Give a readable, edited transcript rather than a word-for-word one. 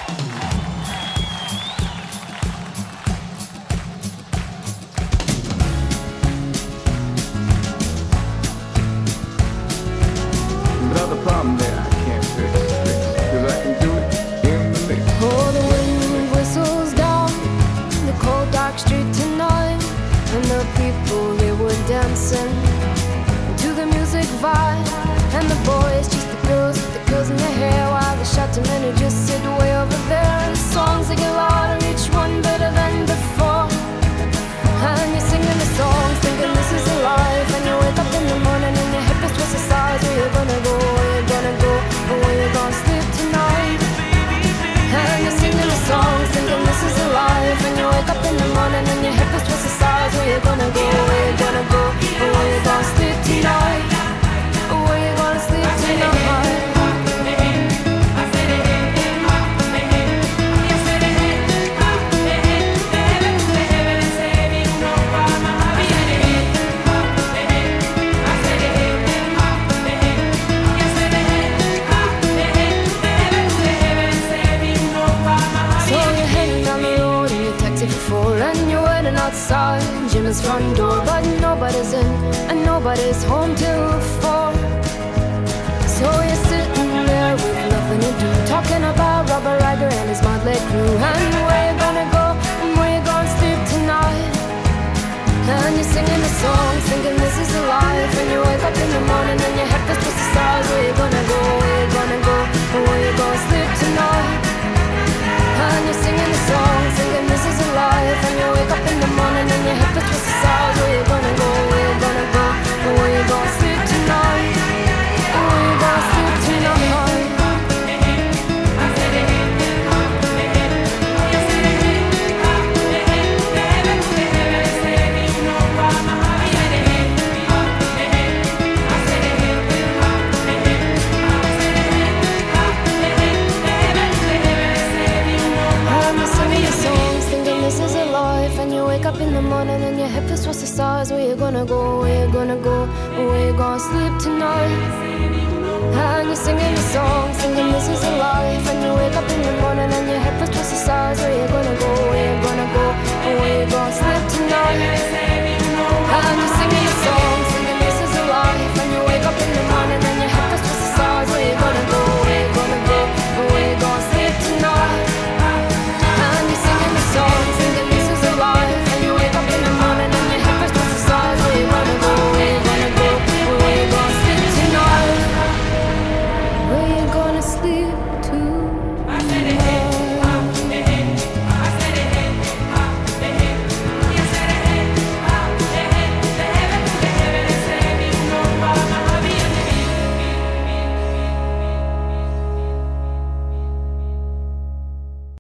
Another problem that I can't fix, 'cause I can do it in the mix. Oh, the wind whistles down the cold dark street tonight, and the people, they were dancing to the music vibe, and the boys chase the girls with the girls in their hair, while the shouting men who just sit way over there. And the songs, they get louder, each one better than before, and you're singing the songs thinking this is a life, and you wake up in the morning and your hip is twisted sides. Where you gonna go, where you gonna go, or where you gonna sleep tonight? And you're singing the songs thinking this is a life, and you wake up in the morning and your hip is twisted sides. Where you gonna go, where you gonna go, or where you gonna sleep tonight? Or where you gonna sleep tonight? And you're waiting outside Jimmy's front door, but nobody's in and nobody's home till 4. So you're sitting there with nothing to do, talking about Robert Ryder and his motley crew, and where you gonna go and where you gonna sleep tonight. And you're singing the songs thinking this is a life, and you wake up in the morning and your head feels twisted sides. Where you gonna go, where you gonna go, and where you gonna sleep tonight? And you're singing the song, thinking this is a life, and you wake up in the morning and your head feels twisted sides. Where you gonna go, where you gonna go, and where you gonna sleep tonight? And where you gonna sleep tonight? In the morning and your head feels twisted sides. Where you gonna go, where you gonna go, where you gonna sleep tonight? And you're singing the song, singing